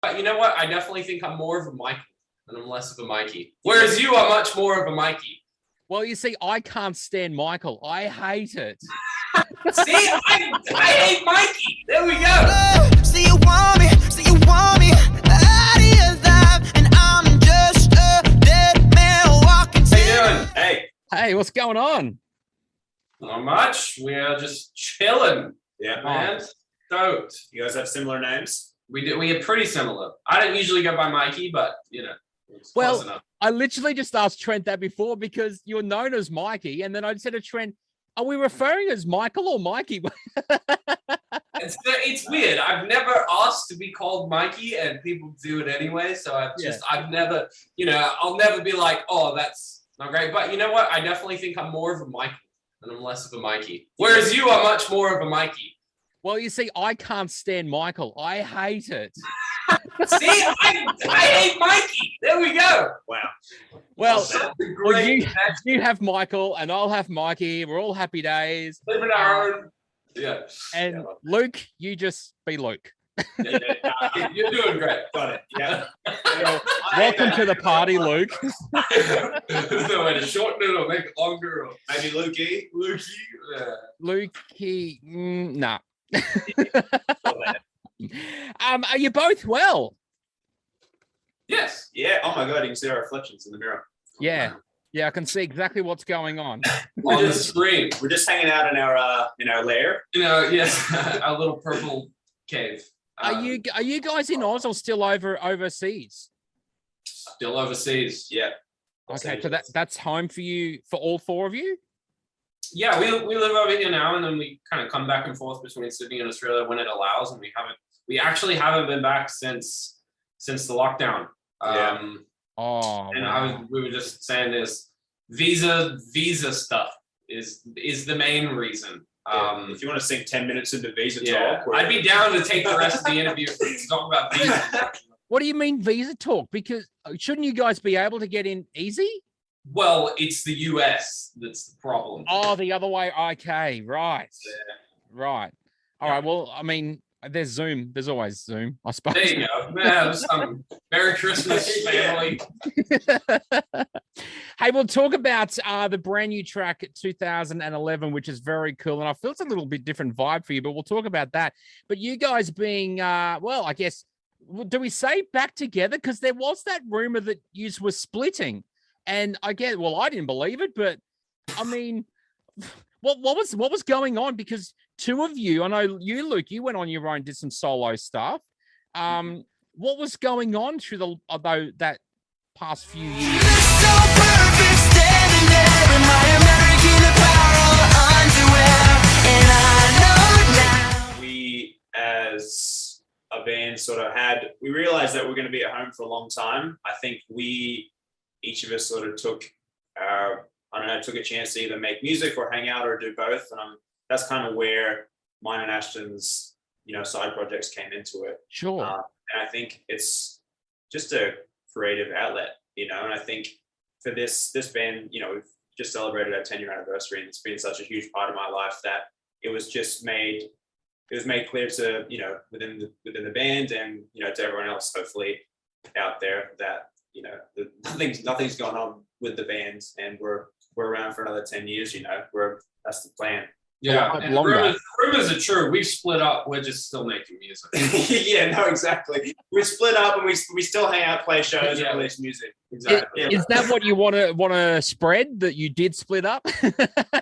But you know what? I definitely think I'm more of a Michael and I'm less of a Mikey. Whereas you are much more of a Mikey. Well, you see, I can't stand Michael. I hate it. See, I hate Mikey. There we go. Oh, so you want me out of your life, and I'm just a dead man walking. How you doing? Hey. Hey, what's going on? Not much. We are just chilling. Yeah, man. Stoked. You guys have similar names? We do. We are pretty similar. I don't usually go by Mikey, but you know, it's close enough. I literally just asked Trent that before because you're known as Mikey, and then I said to Trent, "Are we referring as Michael or Mikey?" It's weird. I've never asked to be called Mikey, and people do it anyway. So I've never, I'll never be like, oh, that's not great. But you know what? I definitely think I'm more of a Michael and I'm less of a Mikey. Whereas you are much more of a Mikey. Well, you see, I can't stand Michael. I hate it. See, I hate Mikey. There we go. Wow. Well, you have Michael and I'll have Mikey. We're all happy days. Living our own. Yeah. And Luke, you just be Luke. You're doing great. Got it. Yeah. Welcome to the party, Luke. There's no way to shorten it or make it longer. Or maybe Lukey. Yeah. Lukey, nah. Are you both well? Yes. Yeah. Oh my God, you can see our reflections in the mirror. Yeah. Yeah, I can see exactly what's going on. On the screen. We're just hanging out in our lair. Yes, our little purple cave. Are you guys in Oz or still overseas? Still overseas, yeah. Okay, so that's home for you, for all four of you? Yeah, we live over here now, and then we kind of come back and forth between Sydney and Australia when it allows, and we actually haven't been back since the lockdown. We were just saying this visa stuff is the main reason. If you want to sink 10 minutes into visa talk, I'd be down to take the rest of the interview to talk about visa. What do you mean visa talk? Because shouldn't you guys be able to get in easy? Well, it's the US that's the problem. Oh, the other way. Okay, right. Yeah. Right. All right. Well, I mean, there's Zoom. There's always Zoom, I suppose. There you go. Man, Merry Christmas, family. Hey, we'll talk about the brand new track 2011, which is very cool. And I feel it's a little bit different vibe for you, but we'll talk about that. But you guys being, I guess, do we say back together? Because there was that rumor that you were splitting. And I didn't believe it, but I mean, what was going on? Because two of you, I know you, Luke, you went on your own, did some solo stuff. What was going on through that past few years? So perfect, standing there in my American Apparel underwear, and I know now. We, as a band, we realized that we're going to be at home for a long time. I think each of us sort of took a chance to either make music or hang out or do both. And that's kind of where mine and Ashton's, side projects came into it. Sure. And I think it's just a creative outlet, and I think for this band, we've just celebrated our 10-year anniversary, and it's been such a huge part of my life that it was made clear to, within the band and, to everyone else, hopefully out there, that nothing's going on with the band, and we're around for another 10 years. That's the plan. Yeah, and rumors are true. We've split up. We're just still making music. Yeah, no, exactly. We split up, and we still hang out, play shows, and release music. Exactly. Is that what you want to spread, that you did split up? We're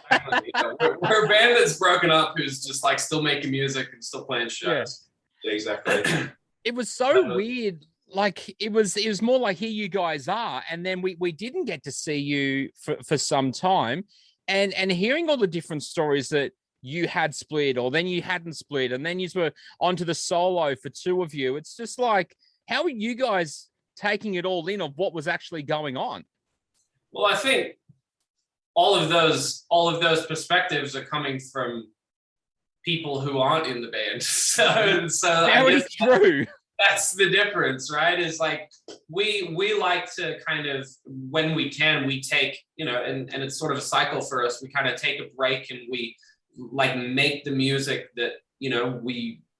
a band that's broken up, who's just like still making music and still playing shows. Yeah, exactly. It was so weird. Like it was more like here you guys are, and then we didn't get to see you for some time, and hearing all the different stories that you had split, or then you hadn't split, and then you were onto the solo for two of you. It's just like, how are you guys taking it all in of what was actually going on? Well, I think all of those perspectives are coming from people who aren't in the band. So very true. That's the difference, right? Is like we like to kind of, when we can, we take, and it's sort of a cycle for us. We kind of take a break and we like make the music that, we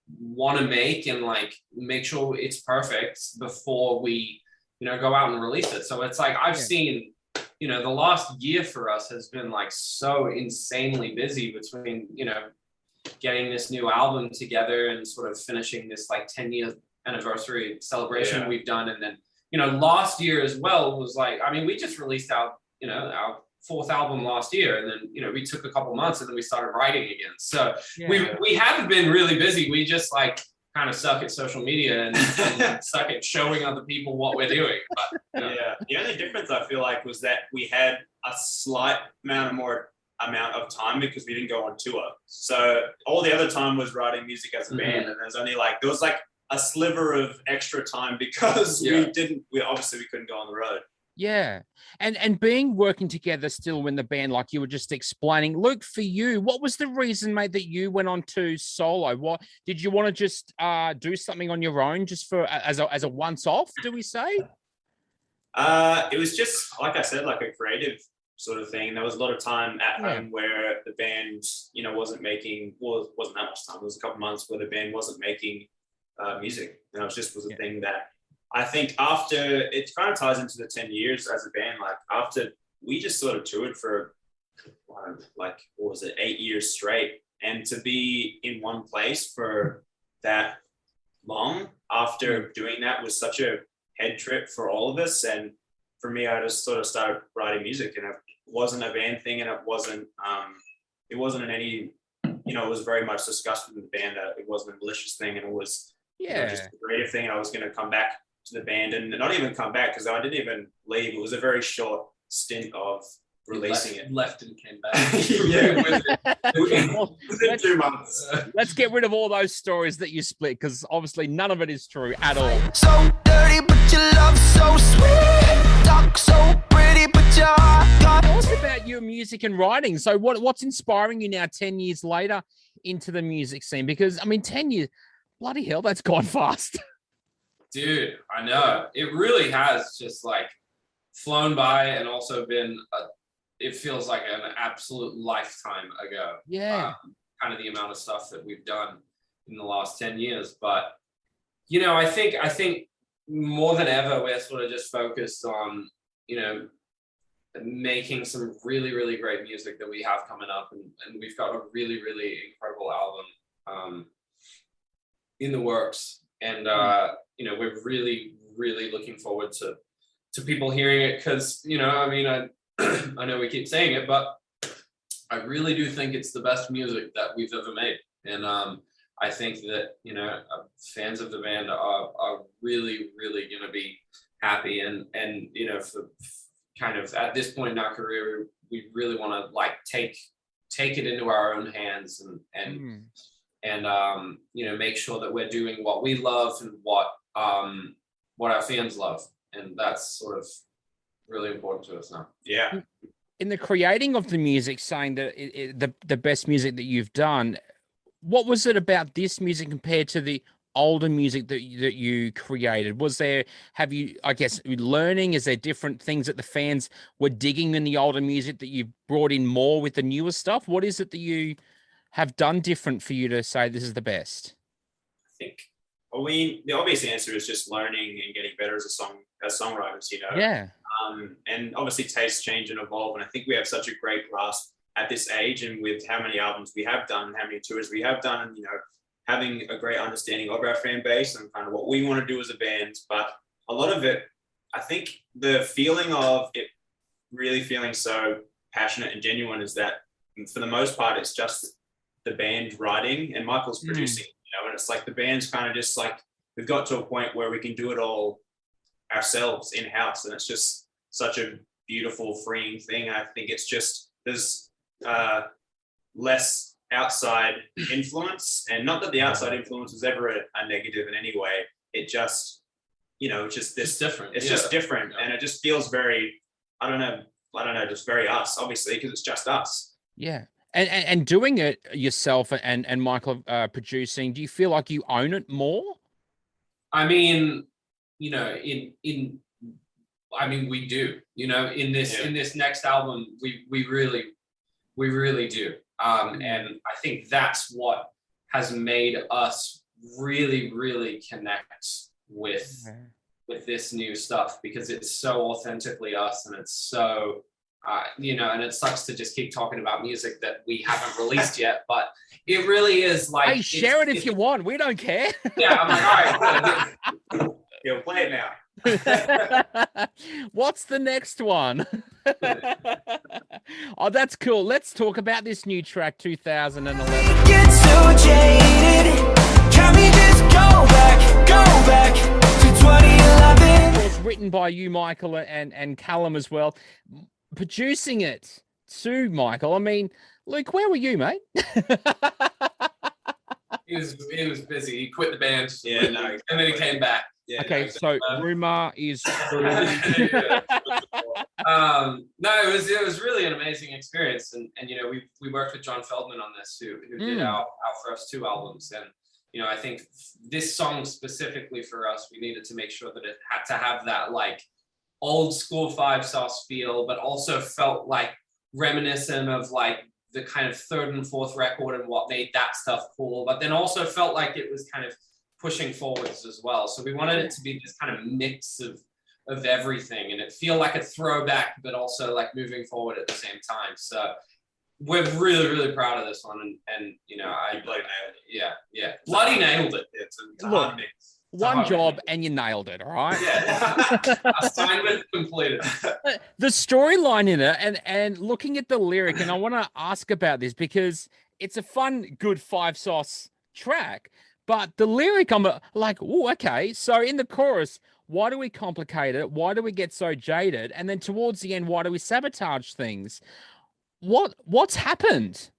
want to make and like make sure it's perfect before we, go out and release it. So it's like I've seen, the last year for us has been like so insanely busy between, getting this new album together and sort of finishing this like 10-year anniversary celebration we've done. And then, last year as well was like, I mean, we just released our 4th album last year, and then we took a couple months and then we started writing again. So we haven't been really busy. We just like kind of suck at social media and suck at showing other people what we're doing. But, the only difference I feel like was that we had a slight amount of time because we didn't go on tour. So all the other time was writing music as a band, and there was like a sliver of extra time because we obviously couldn't go on the road. Yeah. And working together still in the band, like you were just explaining. Luke, for you, what was the reason, mate, that you went on to solo? What did you want to just do something on your own just for as a once off, do we say? It was just, like I said, like a creative sort of thing. There was a lot of time at home where the band, wasn't that much time. It was a couple months where the band wasn't making music. And it was a thing that I think after, it kind of ties into the 10 years as a band, like after we just sort of toured for 8 years straight, and to be in one place for that long after doing that was such a head trip for all of us. And for me, I just sort of started writing music, and it wasn't a band thing, and it wasn't in any, it was very much discussed within the band that it wasn't a malicious thing, and it was just a creative thing. And I was going to come back to the band, and not even come back because I didn't even leave. It was a very short stint of releasing it. Left and came back. Within 2 months. Let's get rid of all those stories that you split, because obviously none of it is true at all. So dirty, but your love so sweet. Talk so pretty, but your heart got. Tell us about your music and writing. So what's inspiring you now 10 years later into the music scene? Because, I mean, 10 years, bloody hell, that's gone fast. Dude, I know. It really has just like flown by, and also been, it feels like an absolute lifetime ago. Yeah. Kind of the amount of stuff that we've done in the last 10 years. But, I think more than ever, we're sort of just focused on, making some really, really great music that we have coming up. And we've got a really, really incredible album in the works. And, we're really, really looking forward to people hearing it, because, I know we keep saying it, but I really do think it's the best music that we've ever made. And I think that, fans of the band are really, really going to be happy. And for kind of at this point in our career, we really want to like take it into our own hands and make sure that we're doing what we love and what our fans love. And that's sort of really important to us now. Yeah. In the creating of the music, saying that the best music that you've done, what was it about this music compared to the older music that you created? Have you, I guess, learning? Is there different things that the fans were digging in the older music that you've brought in more with the newer stuff? What is it that you have done different for you to say this is the best? I think, the obvious answer is just learning and getting better as songwriters, Yeah. And obviously tastes change and evolve. And I think we have such a great grasp at this age, and with how many albums we have done, how many tours we have done, and, having a great understanding of our fan base and kind of what we want to do as a band. But a lot of it, I think the feeling of it really feeling so passionate and genuine is that for the most part, it's just the band writing and Michael's producing, and it's like the band's kind of just like, we've got to a point where we can do it all ourselves in-house, and it's just such a beautiful, freeing thing. I think it's just, there's less outside influence, and not that the outside influence is ever a negative in any way. It just, it's just this it's different. It's just different, and it just feels very, I don't know, just very us, obviously, because it's just us. Yeah. And doing it yourself and Michael producing, do you feel like you own it more? I mean, we do, in this next album, we really do. And I think that's what has made us really, really connect with this new stuff because it's so authentically us and it's so you know, and it sucks to just keep talking about music that we haven't released yet, but it really is like, hey, share it if you want, we don't care. Yeah, I'm like, all right. Yo, play it now. What's the next one? Oh, that's cool. Let's talk about this new track, 2011. Get so jaded. Can we just go back to 2011? It was written by you, Michael, and Callum as well. Producing it to Michael. I mean, Luke, where were you, mate? He was busy. He quit the band. Yeah, no. And then he came back. Yeah, Okay, no, so rumor is true. No, it was really an amazing experience, and you know we worked with John Feldman on this, who did our first 2 albums, and you know I think this song specifically for us, we needed to make sure that it had to have that like old school 5 Sauce feel, but also felt like reminiscent of like the kind of 3rd and 4th record and what made that stuff cool, but then also felt like it was kind of pushing forwards as well. So we wanted it to be this kind of mix of everything and it feel like a throwback, but also like moving forward at the same time. So we're really, really proud of this one. And you know, bloody nailed it. Yeah. Bloody nailed it. It's a Look, hard mix. one job and you nailed it, all right? Yeah. Assignment completed. The storyline in it and looking at the lyric, and I want to ask about this because it's a fun, good 5 Sauce track. But the lyric, I'm like, oh, okay. So in the chorus, why do we complicate it? Why do we get so jaded? And then towards the end, why do we sabotage things? What's happened?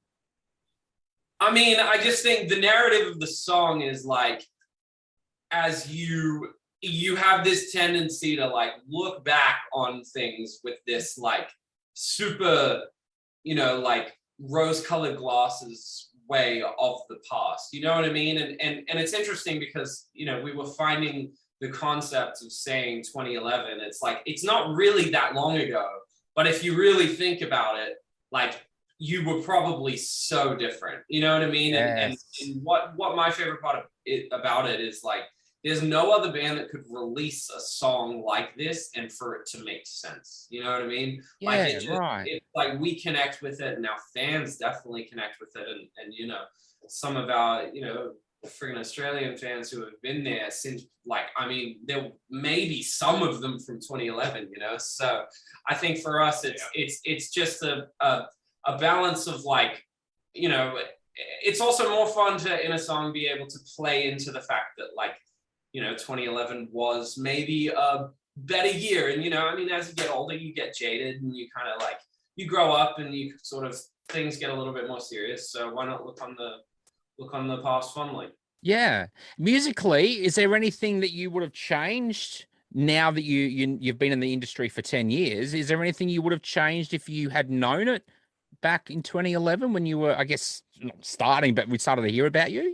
I mean, I just think the narrative of the song is like, as you have this tendency to like look back on things with this like super, you know, like rose-colored glasses way of the past, you know what I mean? And it's interesting because, you know, we were finding the concept of saying 2011, it's like, it's not really that long ago, but if you really think about it, like you were probably so different, you know what I mean? Yes. And what my favorite part of it about it is like, there's no other band that could release a song like this and for it to make sense. You know what I mean? Yeah, like it right. like we connect with it and our fans definitely connect with it. And you know, some of our, you know, friggin' Australian fans who have been there since like, I mean, there may be some of them from 2011, you know? So I think for us, it's just a balance of like, you know, it's also more fun to, in a song, be able to play into the fact that like, you know, 2011 was maybe a better year. And, you know, I mean, as you get older, you get jaded and you kind of like, you grow up and you sort of, things get a little bit more serious. So why not look on the past fondly? Yeah. Musically, is there anything that you would have changed now that you've been in the industry for 10 years? Is there anything you would have changed if you had known it back in 2011 when you were, I guess, not starting, but we started to hear about you?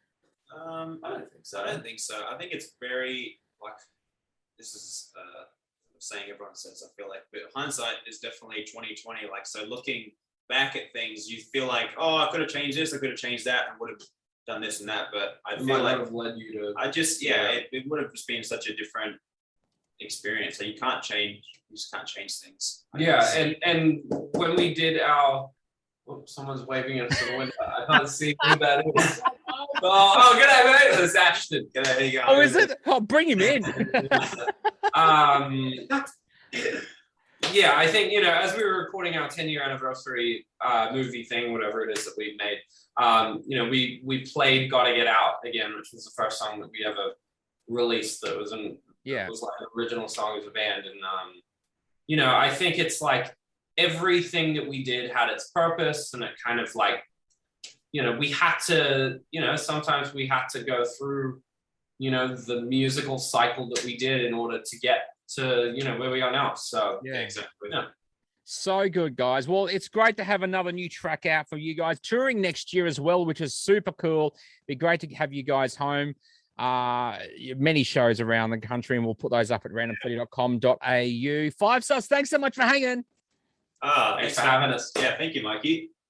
I don't think so. I think it's very like, this is saying everyone says, I feel like, but hindsight is definitely 2020. Like, so looking back at things, you feel like, oh, I could have changed this, I could have changed that, and would have done this and that. But I feel like have led you to. It would have just been such a different experience. So you just can't change things. I guess. And when we did our, someone's waving at us in the window. I can't see who that is. Oh, g'day, mate. It's Ashton. G'day, there you go. Oh, is it? Oh, bring him in. Yeah, I think, you know, as we were recording our 10-year anniversary movie thing, whatever it is that we made, you know, we played Gotta Get Out again, which was the first song that we ever released that was it was like an original song as a band. And, you know, I think it's like everything that we did had its purpose, and it kind of like, you know, we had to, you know, sometimes we had to go through, you know, the musical cycle that we did in order to get to, you know, where we are now. So Yeah. Exactly. Yeah. So good, guys. Well, it's great to have another new track out for you guys. Touring next year as well, which is super cool. Be great to have you guys home. Many shows around the country, and we'll put those up at random30.com.au. 5 Sauce, thanks so much for hanging. Thanks for having us. Yeah, thank you, Mikey.